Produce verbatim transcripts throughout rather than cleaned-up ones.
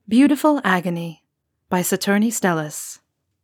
Beautiful Agony by Saturni Stellus.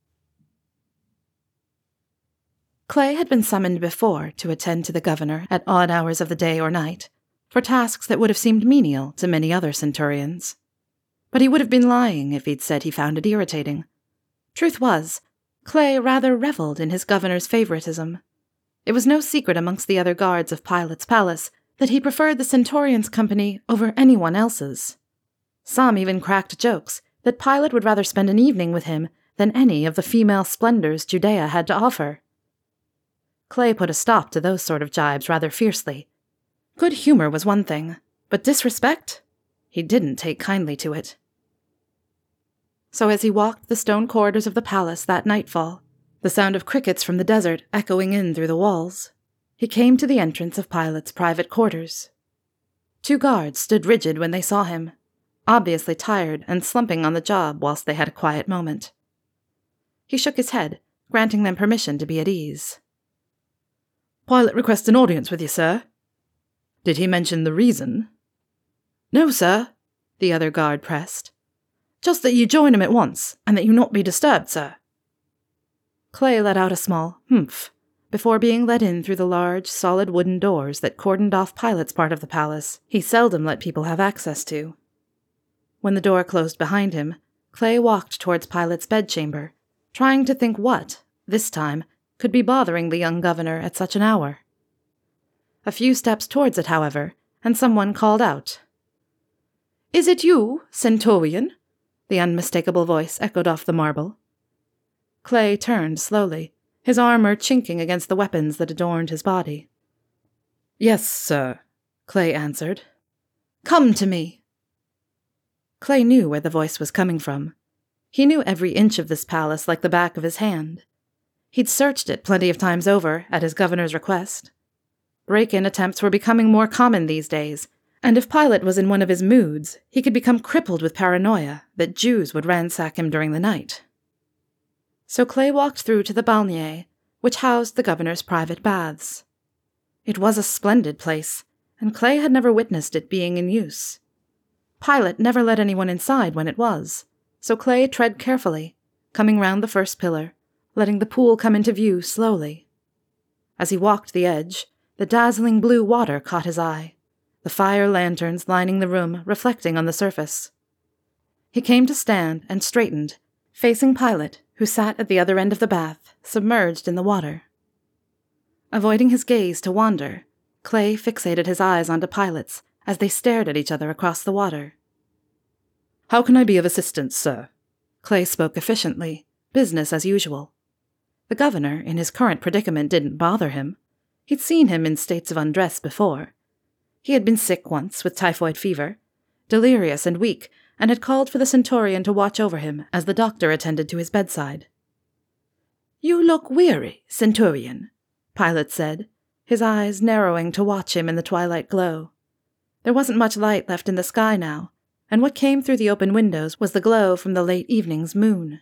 Clay had been summoned before to attend to the governor at odd hours of the day or night, for tasks that would have seemed menial to many other centurions. But he would have been lying if he'd said he found it irritating. Truth was, Clay rather reveled in his governor's favoritism. It was no secret amongst the other guards of Pilate's palace that he preferred the centurion's company over anyone else's. Some even cracked jokes that Pilate would rather spend an evening with him than any of the female splendors Judea had to offer. Clay put a stop to those sort of jibes rather fiercely. Good humor was one thing, but disrespect? He didn't take kindly to it. So as he walked the stone corridors of the palace that nightfall, the sound of crickets from the desert echoing in through the walls, he came to the entrance of Pilate's private quarters. Two guards stood rigid when they saw him, obviously tired and slumping on the job whilst they had a quiet moment. He shook his head, granting them permission to be at ease. "Pilate requests an audience with you, sir." "Did he mention the reason?" "No, sir," the other guard pressed. "Just that you join him at once, and that you not be disturbed, sir." Clay let out a small humph before being let in through the large, solid wooden doors that cordoned off Pilate's part of the palace he seldom let people have access to. When the door closed behind him, Clay walked towards Pilate's bedchamber, trying to think what, this time, could be bothering the young governor at such an hour. A few steps towards it, however, and someone called out. "Is it you, Centurion?" The unmistakable voice echoed off the marble. Clay turned slowly, his armor chinking against the weapons that adorned his body. "Yes, sir," Clay answered. "Come to me." Clay knew where the voice was coming from. He knew every inch of this palace like the back of his hand. He'd searched it plenty of times over, at his governor's request. Break-in attempts were becoming more common these days, and if Pilate was in one of his moods, he could become crippled with paranoia that Jews would ransack him during the night. So Clay walked through to the balnier, which housed the governor's private baths. It was a splendid place, and Clay had never witnessed it being in use. Pilate never let anyone inside when it was, so Clay tread carefully, coming round the first pillar, letting the pool come into view slowly. As he walked the edge, the dazzling blue water caught his eye, the fire lanterns lining the room reflecting on the surface. He came to stand and straightened, facing Pilate, who sat at the other end of the bath, submerged in the water. Avoiding his gaze to wander, Clay fixated his eyes onto Pilate's as they stared at each other across the water. "How can I be of assistance, sir?" Clay spoke efficiently, business as usual. The governor, in his current predicament, didn't bother him. He'd seen him in states of undress before. He had been sick once with typhoid fever, delirious and weak, and had called for the centurion to watch over him as the doctor attended to his bedside. "You look weary, centurion," Pilate said, his eyes narrowing to watch him in the twilight glow. There wasn't much light left in the sky now, and what came through the open windows was the glow from the late evening's moon.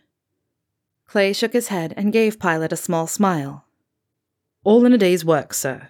Clay shook his head and gave Pilate a small smile. "All in a day's work, sir."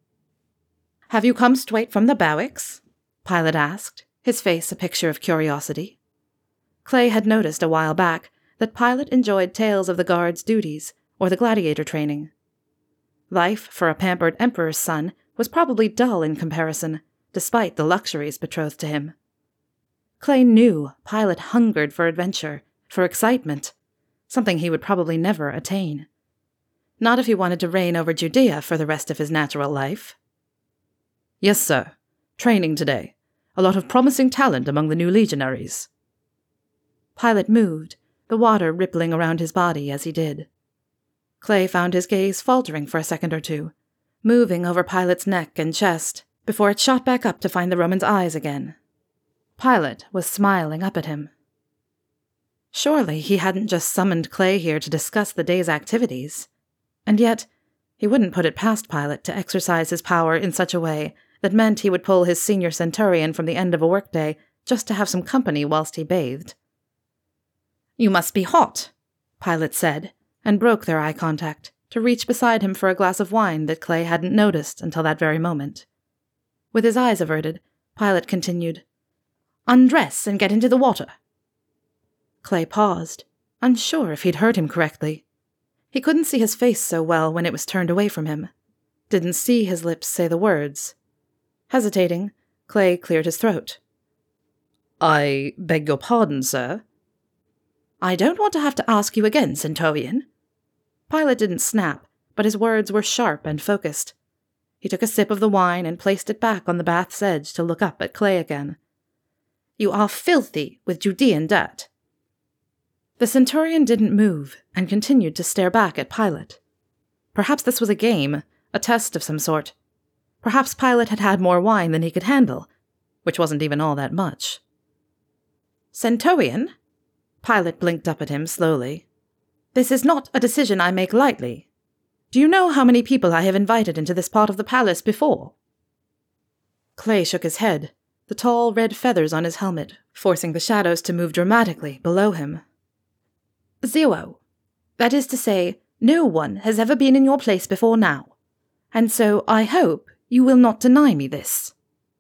"Have you come straight from the barracks?" Pilate asked, his face a picture of curiosity. Clay had noticed a while back that Pilate enjoyed tales of the guard's duties or the gladiator training. Life for a pampered emperor's son was probably dull in comparison, despite the luxuries betrothed to him. Clay knew Pilate hungered for adventure, for excitement, something he would probably never attain. Not if he wanted to reign over Judea for the rest of his natural life. "Yes, sir. Training today. A lot of promising talent among the new legionaries." Pilate moved, the water rippling around his body as he did. Clay found his gaze faltering for a second or two, moving over Pilate's neck and chest, before it shot back up to find the Roman's eyes again. Pilate was smiling up at him. Surely he hadn't just summoned Clay here to discuss the day's activities. And yet, he wouldn't put it past Pilate to exercise his power in such a way that meant he would pull his senior centurion from the end of a workday just to have some company whilst he bathed. "You must be hot," Pilate said, and broke their eye contact to reach beside him for a glass of wine that Clay hadn't noticed until that very moment. With his eyes averted, Pilate continued, "Undress and get into the water." Clay paused, unsure if he'd heard him correctly. He couldn't see his face so well when it was turned away from him. Didn't see his lips say the words. Hesitating, Clay cleared his throat. I beg your pardon, sir. I don't want to have to ask you again, Centaurian. Pilot didn't snap, but his words were sharp and focused. He took a sip of the wine and placed it back on the bath's edge to look up at Clay again. You are filthy with Judean dirt. The Centaurian didn't move and continued to stare back at Pilot. Perhaps this was a game, a test of some sort. Perhaps Pilot had had more wine than he could handle, which wasn't even all that much. Centaurian? Pilot blinked up at him slowly. This is not a decision I make lightly. Do you know how many people I have invited into this part of the palace before? Clay shook his head, the tall red feathers on his helmet forcing the shadows to move dramatically below him. Zero. That is to say, no one has ever been in your place before now, and so I hope you will not deny me this.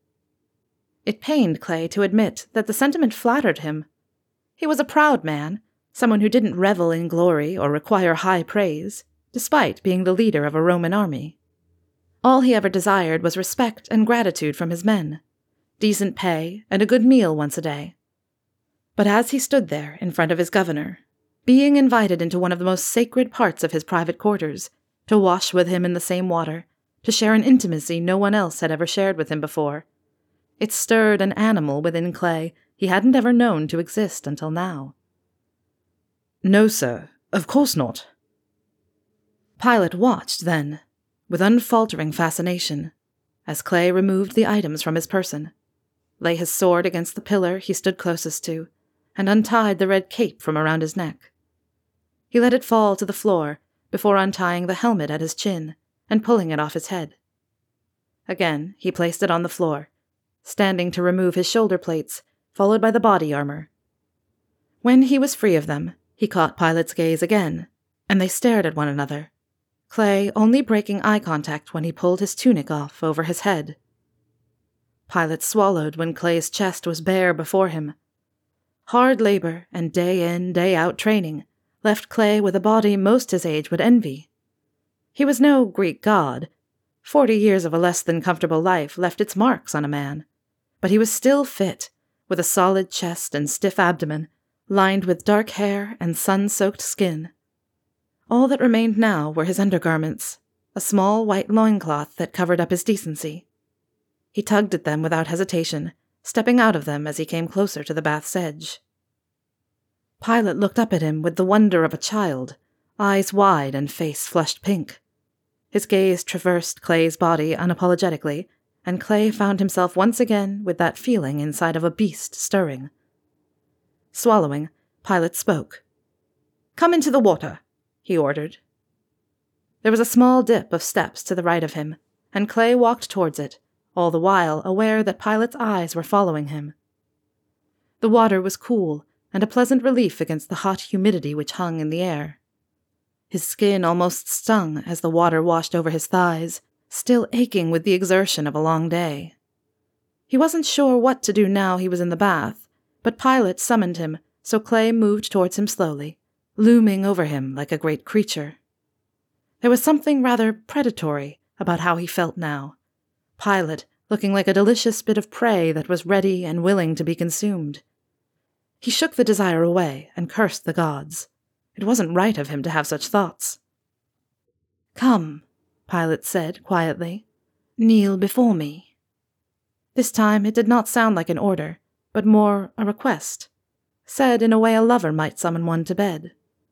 It pained Clay to admit that the sentiment flattered him. He was a proud man, someone who didn't revel in glory or require high praise, despite being the leader of a Roman army. All he ever desired was respect and gratitude from his men, decent pay, and a good meal once a day. But as he stood there in front of his governor, being invited into one of the most sacred parts of his private quarters, to wash with him in the same water, to share an intimacy no one else had ever shared with him before, it stirred an animal within Clay he hadn't ever known to exist until now. No, sir, of course not. Pilot watched, then, with unfaltering fascination, as Clay removed the items from his person, lay his sword against the pillar he stood closest to, and untied the red cape from around his neck. He let it fall to the floor before untying the helmet at his chin and pulling it off his head. Again, he placed it on the floor, standing to remove his shoulder plates, followed by the body armor. When he was free of them, he caught Pilot's gaze again, and they stared at one another, Clay only breaking eye contact when he pulled his tunic off over his head. Pilot swallowed when Clay's chest was bare before him. Hard labor and day-in, day-out training left Clay with a body most his age would envy. He was no Greek god. Forty years of a less-than-comfortable life left its marks on a man. But he was still fit, with a solid chest and stiff abdomen, lined with dark hair and sun-soaked skin. All that remained now were his undergarments, a small white loincloth that covered up his decency. He tugged at them without hesitation, stepping out of them as he came closer to the bath's edge. Pilot looked up at him with the wonder of a child, eyes wide and face flushed pink. His gaze traversed Clay's body unapologetically, and Clay found himself once again with that feeling inside of a beast stirring. Swallowing, Pilot spoke. "Come into the water," he ordered. There was a small dip of steps to the right of him, and Clay walked towards it, all the while aware that Pilot's eyes were following him. The water was cool, and a pleasant relief against the hot humidity which hung in the air. His skin almost stung as the water washed over his thighs, still aching with the exertion of a long day. He wasn't sure what to do now he was in the bath, but Pilot summoned him, so Clay moved towards him slowly, looming over him like a great creature. There was something rather predatory about how he felt now. Pilot looking like a delicious bit of prey that was ready and willing to be consumed. He shook the desire away and cursed the gods. It wasn't right of him to have such thoughts. "Come," Pilot said quietly. "Kneel before me." This time it did not sound like an order, but more a request, said in a way a lover might summon one to bed.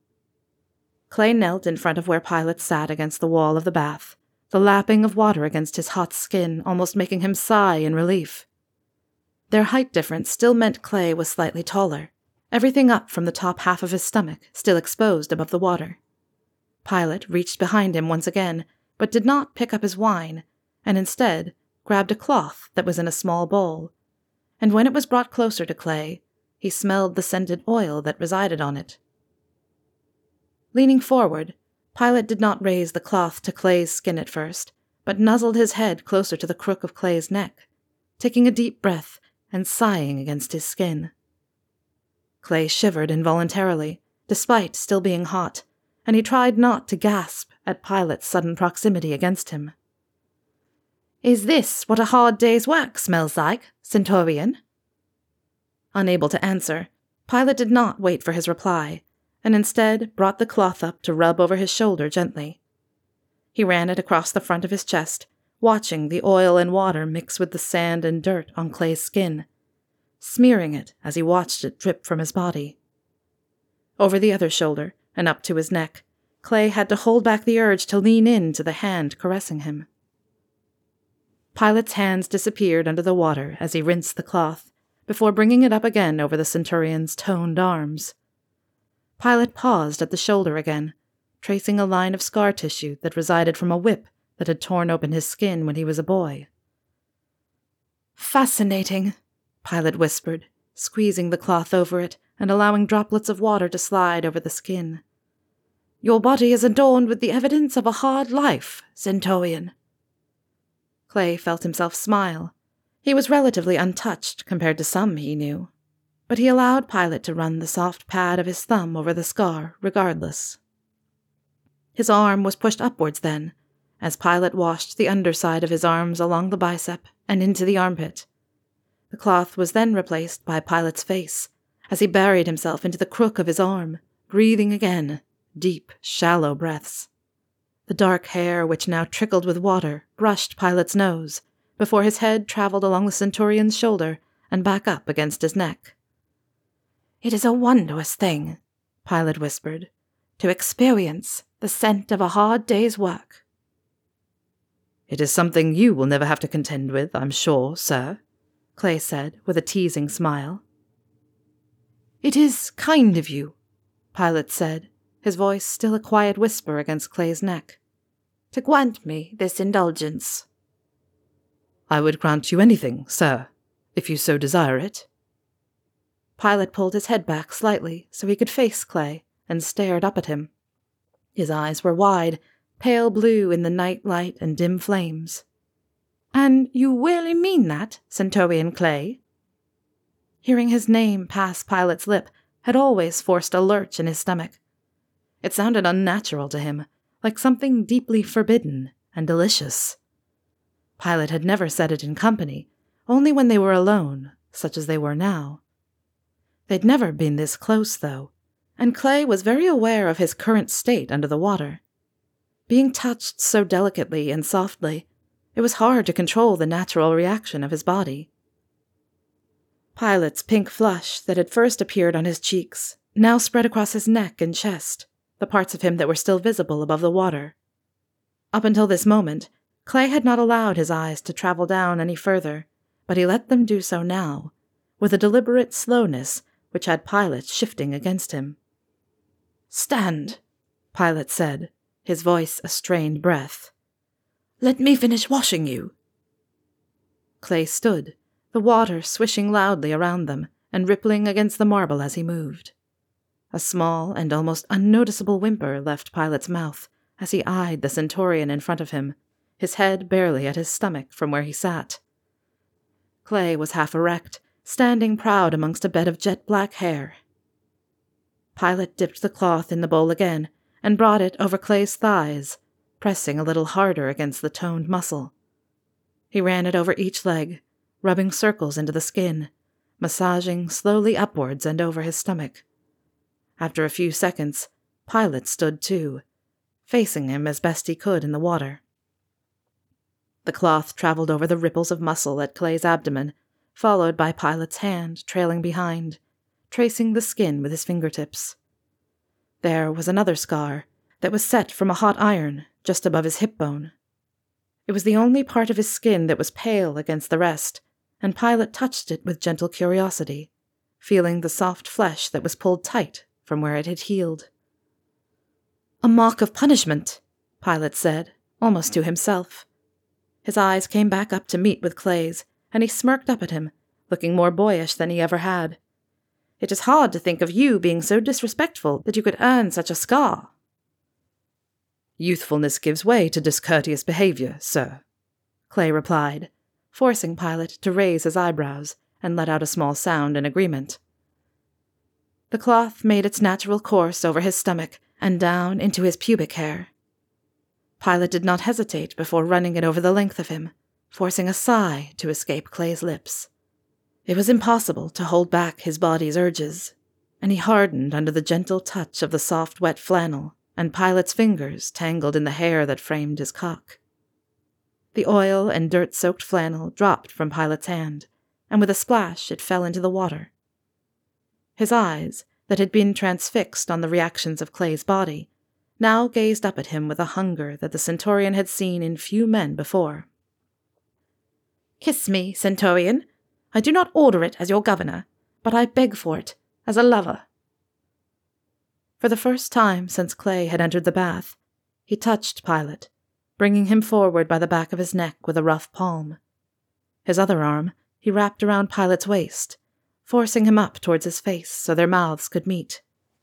Clay knelt in front of where Pilot sat against the wall of the bath, the lapping of water against his hot skin almost making him sigh in relief. Their height difference still meant Clay was slightly taller, everything up from the top half of his stomach still exposed above the water. Pilot reached behind him once again, but did not pick up his wine, and instead grabbed a cloth that was in a small bowl, and when it was brought closer to Clay, he smelled the scented oil that resided on it. Leaning forward, Pilot did not raise the cloth to Clay's skin at first, but nuzzled his head closer to the crook of Clay's neck, taking a deep breath and sighing against his skin. Clay shivered involuntarily, despite still being hot, and he tried not to gasp at Pilot's sudden proximity against him. "Is this what a hard day's work smells like, Centaurian?" Unable to answer, Pilot did not wait for his reply, and instead brought the cloth up to rub over his shoulder gently. He ran it across the front of his chest, watching the oil and water mix with the sand and dirt on Clay's skin, smearing it as he watched it drip from his body. Over the other shoulder, and up to his neck, Clay had to hold back the urge to lean in to the hand caressing him. Pilot's hands disappeared under the water as he rinsed the cloth, before bringing it up again over the Centurion's toned arms. Pilot paused at the shoulder again, tracing a line of scar tissue that resided from a whip that had torn open his skin when he was a boy. "Fascinating," Pilot whispered, squeezing the cloth over it and allowing droplets of water to slide over the skin. "Your body is adorned with the evidence of a hard life, Centaurian." Clay felt himself smile. He was relatively untouched compared to some he knew, but he allowed Pilot to run the soft pad of his thumb over the scar regardless. His arm was pushed upwards then, as Pilot washed the underside of his arms along the bicep and into the armpit. The cloth was then replaced by Pilot's face, as he buried himself into the crook of his arm, breathing again, deep, shallow breaths. The dark hair, which now trickled with water, brushed Pilot's nose, before his head traveled along the Centurion's shoulder and back up against his neck. "It is a wondrous thing," Pilot whispered, "to experience the scent of a hard day's work." "It is something you will never have to contend with, I'm sure, sir," Clay said with a teasing smile. "It is kind of you," Pilot said, his voice still a quiet whisper against Clay's neck, "to grant me this indulgence." "I would grant you anything, sir, if you so desire it." Pilot pulled his head back slightly so he could face Clay and stared up at him. His eyes were wide, pale blue in the night light and dim flames. "And you really mean that, Centaurian Clay?" Hearing his name pass Pilot's lip had always forced a lurch in his stomach. It sounded unnatural to him, like something deeply forbidden and delicious. Pilot had never said it in company, only when they were alone, such as they were now. They'd never been this close, though, and Clay was very aware of his current state under the water. Being touched so delicately and softly, it was hard to control the natural reaction of his body. Pilot's pink flush that had first appeared on his cheeks now spread across his neck and chest, the parts of him that were still visible above the water. Up until this moment, Clay had not allowed his eyes to travel down any further, but he let them do so now, with a deliberate slowness which had Pilot shifting against him. "Stand," Pilot said, his voice a strained breath. "Let me finish washing you." Clay stood, the water swishing loudly around them and rippling against the marble as he moved. A small and almost unnoticeable whimper left Pilot's mouth as he eyed the Centaurian in front of him, his head barely at his stomach from where he sat. Clay was half erect, standing proud amongst a bed of jet-black hair. Pilot dipped the cloth in the bowl again and brought it over Clay's thighs, pressing a little harder against the toned muscle. He ran it over each leg, rubbing circles into the skin, massaging slowly upwards and over his stomach. After a few seconds, Pilot stood too, facing him as best he could in the water. The cloth traveled over the ripples of muscle at Clay's abdomen, followed by Pilot's hand trailing behind, tracing the skin with his fingertips. There was another scar that was set from a hot iron just above his hip bone. It was the only part of his skin that was pale against the rest, and Pilot touched it with gentle curiosity, feeling the soft flesh that was pulled tight from where it had healed. "A mark of punishment," Pilot said, almost to himself. His eyes came back up to meet with Clay's, and he smirked up at him, looking more boyish than he ever had. "It is hard to think of you being so disrespectful that you could earn such a scar." "Youthfulness gives way to discourteous behavior, sir," Clay replied, forcing Pilot to raise his eyebrows and let out a small sound in agreement. The cloth made its natural course over his stomach and down into his pubic hair. Pilate did not hesitate before running it over the length of him, forcing a sigh to escape Clay's lips. It was impossible to hold back his body's urges, and he hardened under the gentle touch of the soft, wet flannel and Pilate's fingers tangled in the hair that framed his cock. The oil and dirt-soaked flannel dropped from Pilate's hand, and with a splash it fell into the water. His eyes, that had been transfixed on the reactions of Clay's body, now gazed up at him with a hunger that the Centaurian had seen in few men before. "Kiss me, Centaurian. I do not order it as your governor, but I beg for it as a lover." For the first time since Clay had entered the bath, he touched Pilate, bringing him forward by the back of his neck with a rough palm. His other arm he wrapped around Pilate's waist, forcing him up towards his face so their mouths could meet.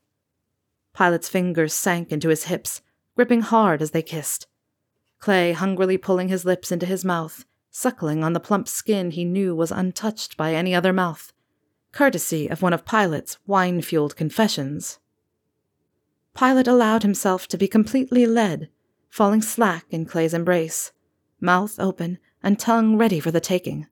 Pilate's fingers sank into his hips, gripping hard as they kissed. Clay hungrily pulling his lips into his mouth, suckling on the plump skin he knew was untouched by any other mouth, courtesy of one of Pilate's wine-fueled confessions. Pilate allowed himself to be completely led, falling slack in Clay's embrace, mouth open and tongue ready for the taking.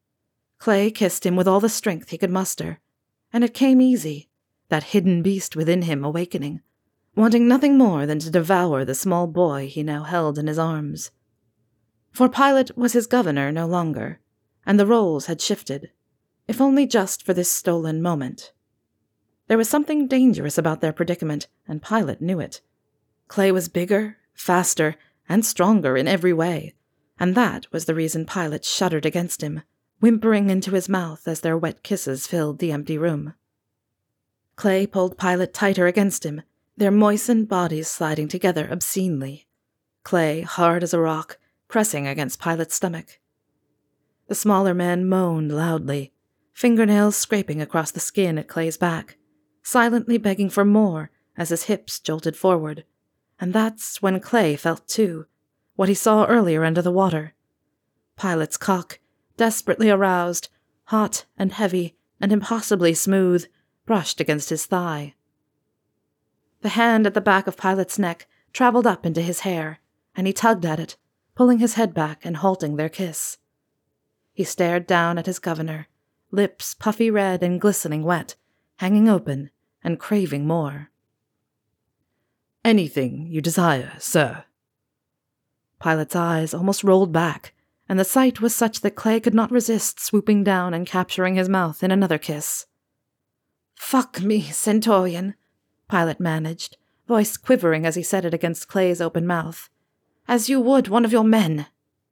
Clay kissed him with all the strength he could muster, and it came easy, that hidden beast within him awakening, wanting nothing more than to devour the small boy he now held in his arms. For Pilate was his governor no longer, and the roles had shifted, if only just for this stolen moment. There was something dangerous about their predicament, and Pilate knew it. Clay was bigger, faster, and stronger in every way, and that was the reason Pilate shuddered against him, whimpering into his mouth as their wet kisses filled the empty room. Clay pulled Pilate tighter against him, their moistened bodies sliding together obscenely. Clay, hard as a rock, pressing against Pilate's stomach. The smaller man moaned loudly, fingernails scraping across the skin at Clay's back, silently begging for more as his hips jolted forward. And that's when Clay felt, too, what he saw earlier under the water. Pilate's cock, desperately aroused, hot and heavy and impossibly smooth, brushed against his thigh. The hand at the back of Pilate's neck traveled up into his hair, and he tugged at it, pulling his head back and halting their kiss. He stared down at his governor, lips puffy red and glistening wet, hanging open and craving more. "Anything you desire, sir." Pilate's eyes almost rolled back, and the sight was such that Clay could not resist swooping down and capturing his mouth in another kiss. "Fuck me, Centaurian," Pilate managed, voice quivering as he said it against Clay's open mouth. "As you would one of your men."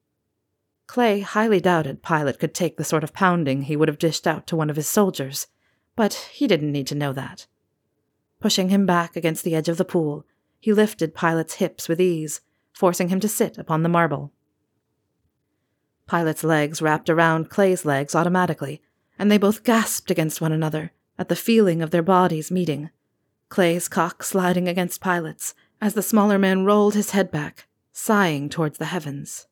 Clay highly doubted Pilate could take the sort of pounding he would have dished out to one of his soldiers, but he didn't need to know that. Pushing him back against the edge of the pool, he lifted Pilate's hips with ease, forcing him to sit upon the marble. Pilate's legs wrapped around Clay's legs automatically, and they both gasped against one another at the feeling of their bodies meeting, Clay's cock sliding against Pilate's as the smaller man rolled his head back, sighing towards the heavens.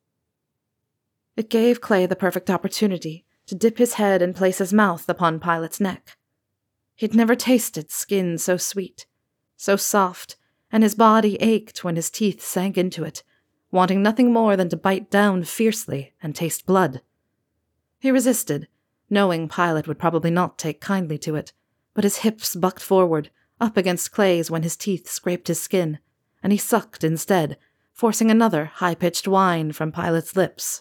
It gave Clay the perfect opportunity to dip his head and place his mouth upon Pilate's neck. He'd never tasted skin so sweet, so soft, and his body ached when his teeth sank into it, wanting nothing more than to bite down fiercely and taste blood. He resisted, knowing Pilate would probably not take kindly to it, but his hips bucked forward, up against Clay's when his teeth scraped his skin, and he sucked instead, forcing another high-pitched whine from Pilate's lips.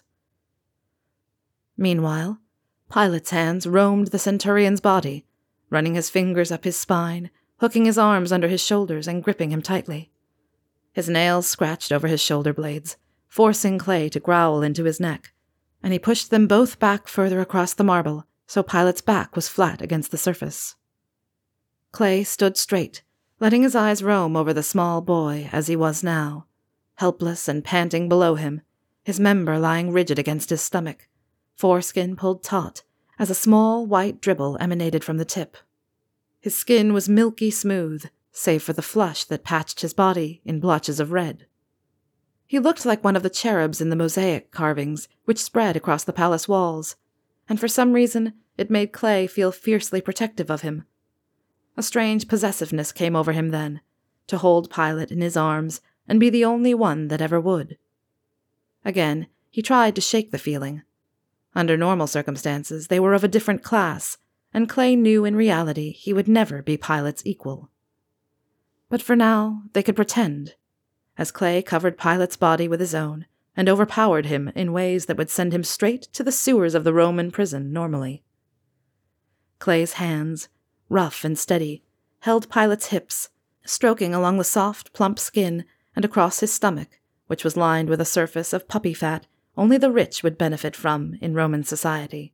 Meanwhile, Pilate's hands roamed the Centurion's body, running his fingers up his spine, hooking his arms under his shoulders and gripping him tightly. His nails scratched over his shoulder blades, forcing Clay to growl into his neck, and he pushed them both back further across the marble so Pilate's back was flat against the surface. Clay stood straight, letting his eyes roam over the small boy as he was now, helpless and panting below him, his member lying rigid against his stomach, foreskin pulled taut as a small white dribble emanated from the tip. His skin was milky smooth, save for the flush that patched his body in blotches of red. He looked like one of the cherubs in the mosaic carvings which spread across the palace walls, and for some reason it made Clay feel fiercely protective of him. A strange possessiveness came over him then, to hold Pilate in his arms and be the only one that ever would. Again, he tried to shake the feeling. Under normal circumstances, they were of a different class, and Clay knew in reality he would never be Pilate's equal. But for now, they could pretend, as Clay covered Pilate's body with his own and overpowered him in ways that would send him straight to the sewers of the Roman prison normally. Clay's hands, rough and steady, held Pilate's hips, stroking along the soft, plump skin and across his stomach, which was lined with a surface of puppy fat only the rich would benefit from in Roman society.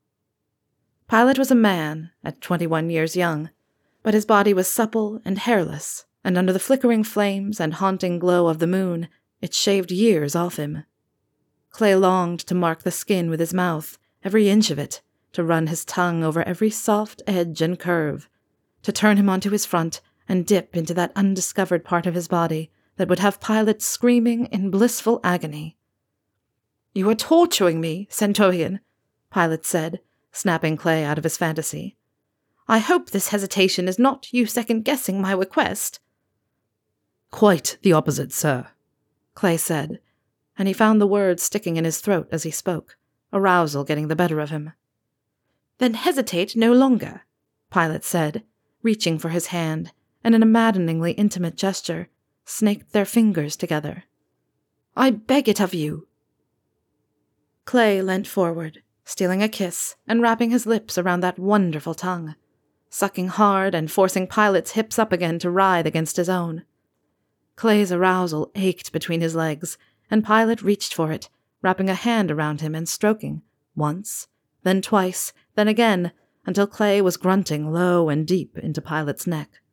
Pilate was a man, at twenty-one years young, but his body was supple and hairless, and under the flickering flames and haunting glow of the moon, it shaved years off him. Clay longed to mark the skin with his mouth, every inch of it, to run his tongue over every soft edge and curve, to turn him onto his front and dip into that undiscovered part of his body that would have Pilate screaming in blissful agony. "You are torturing me, Centurion," Pilate said, snapping Clay out of his fantasy. "I hope this hesitation is not you second-guessing my request." "Quite the opposite, sir," Clay said, and he found the words sticking in his throat as he spoke, arousal getting the better of him. "Then hesitate no longer," Pilate said, reaching for his hand, and in a maddeningly intimate gesture, snaked their fingers together. "I beg it of you." Clay leant forward, stealing a kiss and wrapping his lips around that wonderful tongue, sucking hard and forcing Pilate's hips up again to writhe against his own. Clay's arousal ached between his legs, and Pilate reached for it, wrapping a hand around him and stroking, once, then twice, then again, until Clay was grunting low and deep into Pilate's neck.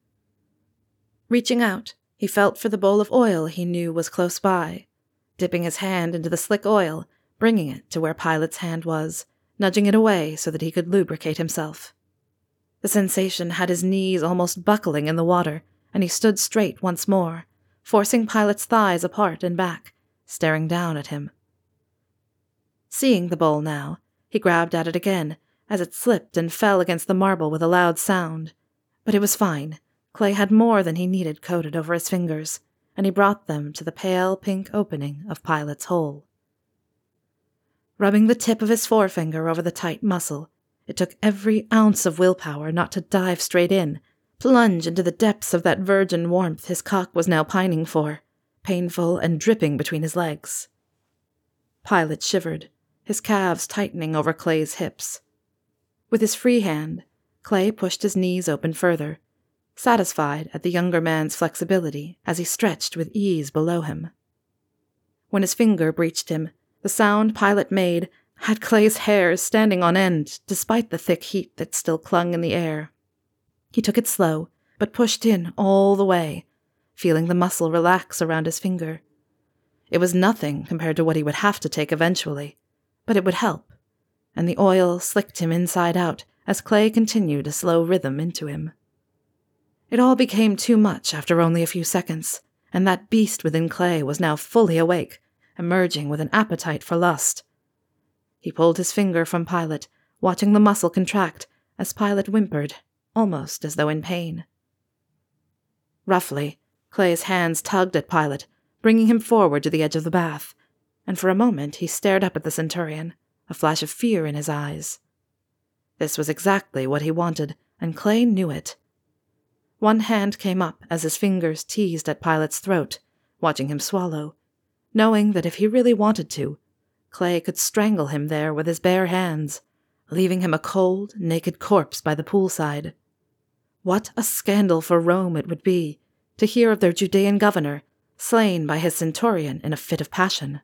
Reaching out, he felt for the bowl of oil he knew was close by, dipping his hand into the slick oil, bringing it to where Pilate's hand was, nudging it away so that he could lubricate himself. The sensation had his knees almost buckling in the water, and he stood straight once more, forcing Pilate's thighs apart and back, staring down at him. Seeing the bowl now, he grabbed at it again, as it slipped and fell against the marble with a loud sound. But it was fine. Clay had more than he needed coated over his fingers, and he brought them to the pale pink opening of Pilate's hole. Rubbing the tip of his forefinger over the tight muscle, it took every ounce of willpower not to dive straight in, plunge into the depths of that virgin warmth his cock was now pining for, painful and dripping between his legs. Pilate shivered, his calves tightening over Clay's hips. With his free hand, Clay pushed his knees open further, satisfied at the younger man's flexibility as he stretched with ease below him. When his finger breached him, the sound Pilate made had Clay's hairs standing on end despite the thick heat that still clung in the air. He took it slow, but pushed in all the way, feeling the muscle relax around his finger. It was nothing compared to what he would have to take eventually, but it would help, and the oil slicked him inside out as Clay continued a slow rhythm into him. It all became too much after only a few seconds, and that beast within Clay was now fully awake, emerging with an appetite for lust. He pulled his finger from Pilate, watching the muscle contract as Pilate whimpered, almost as though in pain. Roughly, Clay's hands tugged at Pilate, bringing him forward to the edge of the bath, and for a moment he stared up at the centurion, a flash of fear in his eyes. This was exactly what he wanted, and Clay knew it. One hand came up as his fingers teased at Pilate's throat, watching him swallow, knowing that if he really wanted to, Clay could strangle him there with his bare hands, leaving him a cold, naked corpse by the poolside. What a scandal for Rome it would be to hear of their Judean governor slain by his centurion in a fit of passion.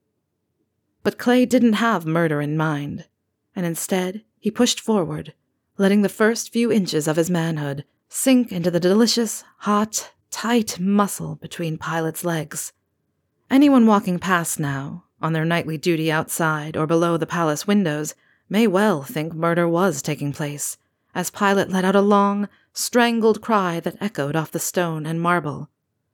But Clay didn't have murder in mind, and instead he pushed forward, letting the first few inches of his manhood sink into the delicious, hot, tight muscle between Pilate's legs. Anyone walking past now, on their nightly duty outside or below the palace windows, may well think murder was taking place, as Pilate let out a long, strangled cry that echoed off the stone and marble.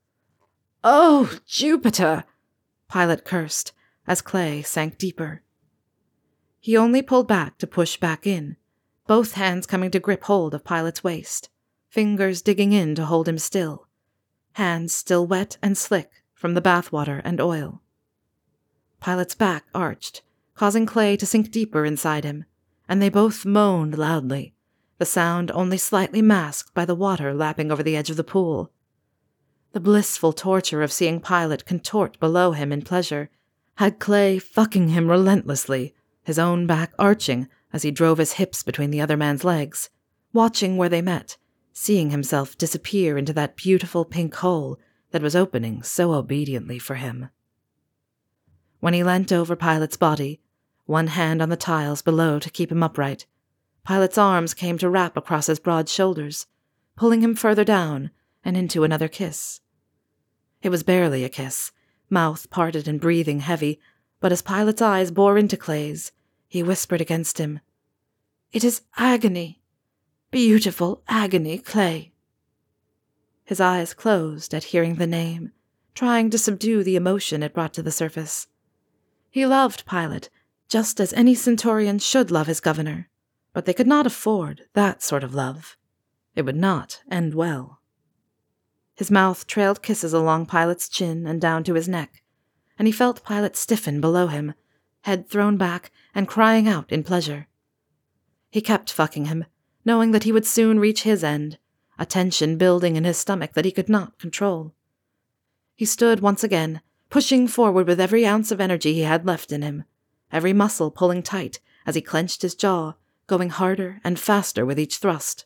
"Oh, Jupiter!" Pilate cursed, as Clay sank deeper. He only pulled back to push back in, both hands coming to grip hold of Pilate's waist, fingers digging in to hold him still, hands still wet and slick from the bathwater and oil. Pilate's back arched, causing Clay to sink deeper inside him, and they both moaned loudly, the sound only slightly masked by the water lapping over the edge of the pool. The blissful torture of seeing Pilate contort below him in pleasure had Clay fucking him relentlessly, his own back arching as he drove his hips between the other man's legs, watching where they met, seeing himself disappear into that beautiful pink hole that was opening so obediently for him. When he leant over Pilate's body, one hand on the tiles below to keep him upright, Pilate's arms came to wrap across his broad shoulders, pulling him further down and into another kiss. It was barely a kiss, mouth parted and breathing heavy, but as Pilate's eyes bore into Clay's, he whispered against him, "It is agony. Beautiful agony, Clay." His eyes closed at hearing the name, trying to subdue the emotion it brought to the surface. He loved Pilate, just as any centurion should love his governor, but they could not afford that sort of love. It would not end well. His mouth trailed kisses along Pilate's chin and down to his neck, and he felt Pilate stiffen below him, head thrown back and crying out in pleasure. He kept fucking him, knowing that he would soon reach his end, a tension building in his stomach that he could not control. He stood once again, pushing forward with every ounce of energy he had left in him, every muscle pulling tight as he clenched his jaw, going harder and faster with each thrust.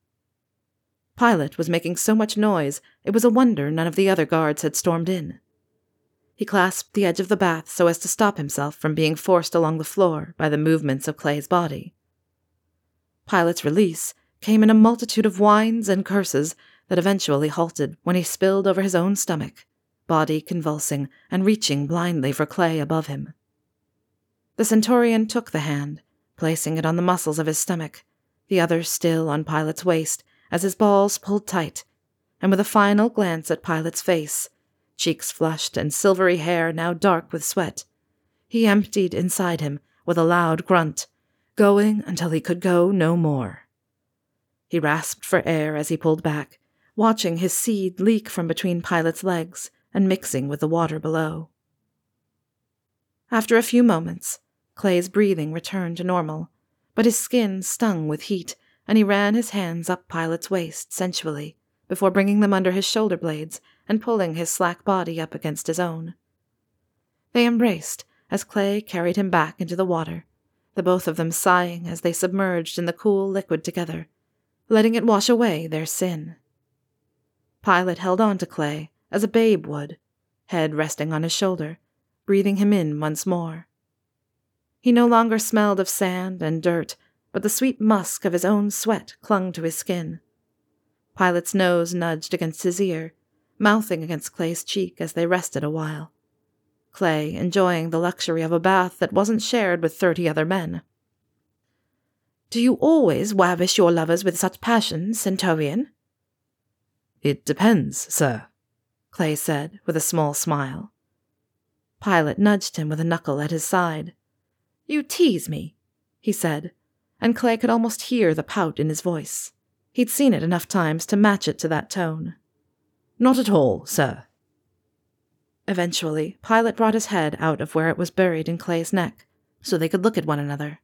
Pilate was making so much noise it was a wonder none of the other guards had stormed in. He clasped the edge of the bath so as to stop himself from being forced along the floor by the movements of Clay's body. Pilate's release came in a multitude of whines and curses that eventually halted when he spilled over his own stomach, body convulsing and reaching blindly for Clay above him. The centurion took the hand, placing it on the muscles of his stomach, the other still on Pilate's waist as his balls pulled tight, and with a final glance at Pilate's face, cheeks flushed and silvery hair now dark with sweat, he emptied inside him with a loud grunt, going until he could go no more. He rasped for air as he pulled back, watching his seed leak from between Pilate's legs and mixing with the water below. After a few moments, Clay's breathing returned to normal, but his skin stung with heat, and he ran his hands up Pilate's waist sensually, before bringing them under his shoulder blades and pulling his slack body up against his own. They embraced as Clay carried him back into the water, the both of them sighing as they submerged in the cool liquid together, letting it wash away their sin. Pilate held on to Clay as a babe would, head resting on his shoulder, breathing him in once more. He no longer smelled of sand and dirt, but the sweet musk of his own sweat clung to his skin. Pilate's nose nudged against his ear, mouthing against Clay's cheek as they rested a while. Clay enjoying the luxury of a bath that wasn't shared with thirty other men. "Do you always lavish your lovers with such passion, Centurion?" "It depends, sir," Clay said with a small smile. Pilate nudged him with a knuckle at his side. "You tease me," he said, and Clay could almost hear the pout in his voice. He'd seen it enough times to match it to that tone. "Not at all, sir." Eventually, Pilate brought his head out of where it was buried in Clay's neck, so they could look at one another.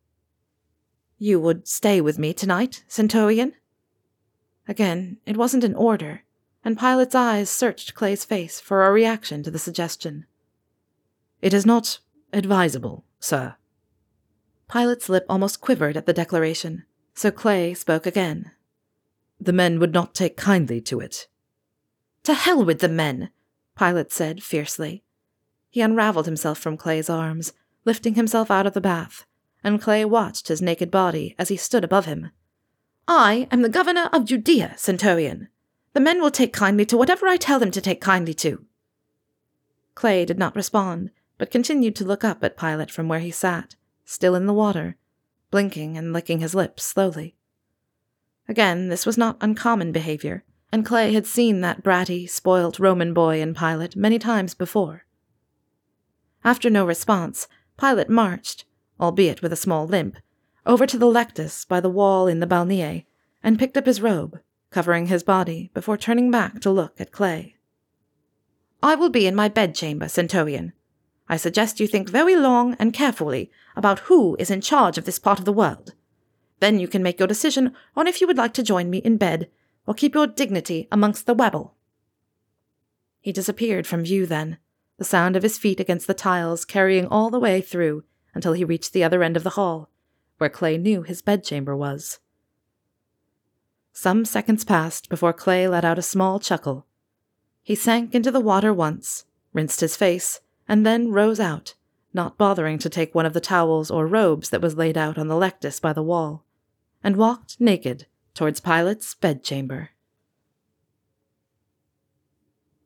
"You would stay with me tonight, Centurion?" Again, it wasn't an order, and Pilate's eyes searched Clay's face for a reaction to the suggestion. "It is not advisable, sir." Pilate's lip almost quivered at the declaration, so Clay spoke again. "The men would not take kindly to it." "To hell with the men!" Pilate said fiercely. He unraveled himself from Clay's arms, lifting himself out of the bath, and Clay watched his naked body as he stood above him. "I am the governor of Judea, Centurion. The men will take kindly to whatever I tell them to take kindly to." Clay did not respond, but continued to look up at Pilate from where he sat, still in the water, blinking and licking his lips slowly. Again, this was not uncommon behavior, and Clay had seen that bratty, spoilt Roman boy in Pilate many times before. After no response, Pilate marched, albeit with a small limp, over to the lectus by the wall in the balnier, and picked up his robe, covering his body before turning back to look at Clay. "I will be in my bedchamber, Centaurian. I suggest you think very long and carefully about who is in charge of this part of the world. Then you can make your decision on if you would like to join me in bed or keep your dignity amongst the webble." He disappeared from view then, the sound of his feet against the tiles carrying all the way through until he reached the other end of the hall, where Clay knew his bedchamber was. Some seconds passed before Clay let out a small chuckle. He sank into the water once, rinsed his face, and then rose out, not bothering to take one of the towels or robes that was laid out on the lectus by the wall, and walked naked towards Pilot's bedchamber.